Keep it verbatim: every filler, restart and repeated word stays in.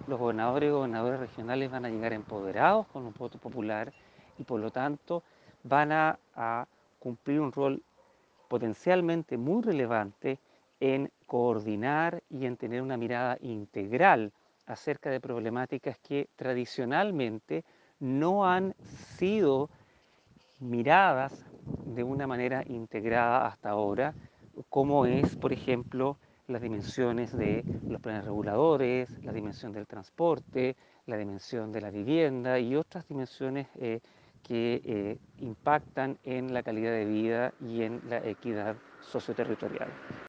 los gobernadores y gobernadoras regionales van a llegar empoderados con un voto popular y por lo tanto van a, a cumplir un rol potencialmente muy relevante en coordinar y en tener una mirada integral acerca de problemáticas que tradicionalmente no han sido miradas de una manera integrada hasta ahora, como es, por ejemplo, las dimensiones de los planes reguladores, la dimensión del transporte, la dimensión de la vivienda y otras dimensiones eh, que eh, impactan en la calidad de vida y en la equidad socioterritorial.